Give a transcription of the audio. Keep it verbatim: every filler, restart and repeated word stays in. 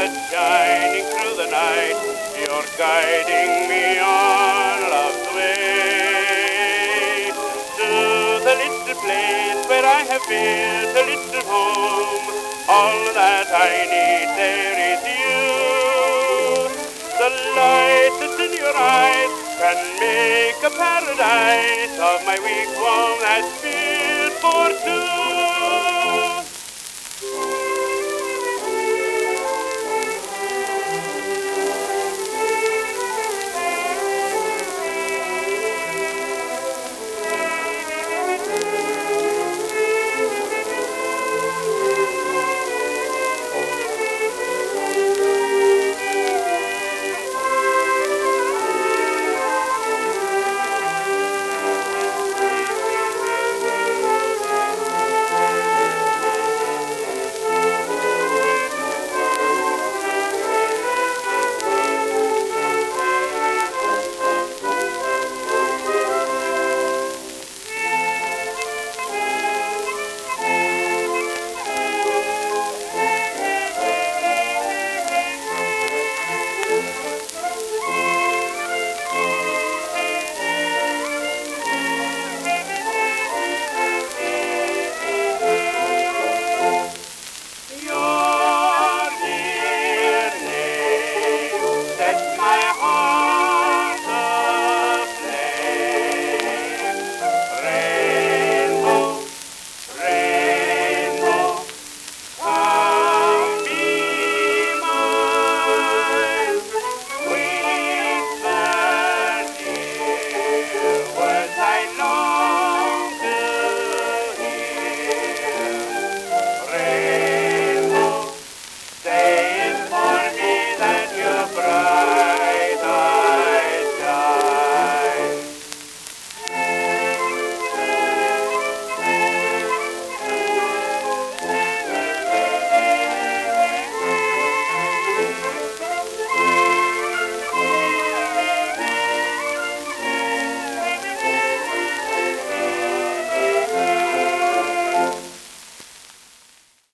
that's shining through the night. You're guiding me on love's way to the little place where I have built a little home. All that I need there is you. The light that's in your eyes can make a paradise of my weak home that's built for two.